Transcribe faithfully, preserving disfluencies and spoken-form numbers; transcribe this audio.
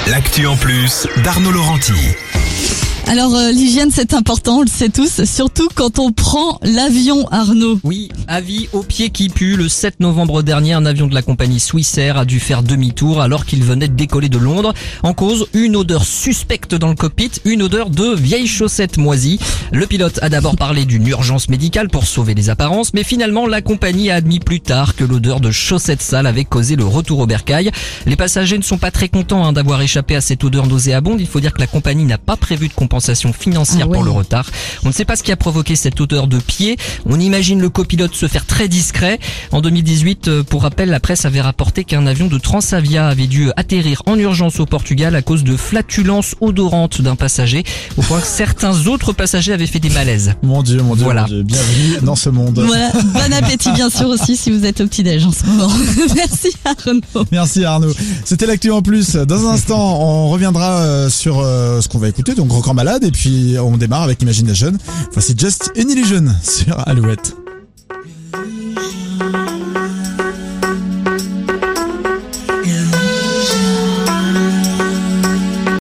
L'actu en plus d'Arnaud Laurenti. Alors euh, l'hygiène c'est important, on le sait tous, surtout quand on prend l'avion, Arnaud. Oui, avis aux pieds qui puent. Le sept novembre dernier, un avion de la compagnie Swissair a dû faire demi-tour alors qu'il venait de décoller de Londres. En cause, une odeur suspecte dans le cockpit, une odeur de vieilles chaussettes moisies. Le pilote a d'abord parlé d'une urgence médicale pour sauver les apparences, mais finalement la compagnie a admis plus tard que l'odeur de chaussettes sales avait causé le retour au bercail. Les passagers ne sont pas très contents hein, d'avoir échappé à cette odeur nauséabonde. Il faut dire que la compagnie n'a pas prévu de compensation financière ah ouais. pour le retard. On ne sait pas ce qui a provoqué cette odeur de pied. On imagine le copilote se faire très discret. En deux mille dix-huit, pour rappel, la presse avait rapporté qu'un avion de Transavia avait dû atterrir en urgence au Portugal à cause de flatulences odorantes d'un passager, au point que certains autres passagers avaient fait des malaises. Mon Dieu, mon Dieu, Voilà. mon Dieu. Bienvenue dans ce monde. Voilà, bon appétit bien sûr aussi si vous êtes au petit-déj en ce moment. Merci Arnaud. Merci Arnaud. C'était l'actu en plus. Dans un instant, on reviendra euh, sur euh, ce qu'on va écouter, donc Grand Corps Malade, et puis on démarre avec Imagination. Voici Just an Illusion sur Alouette.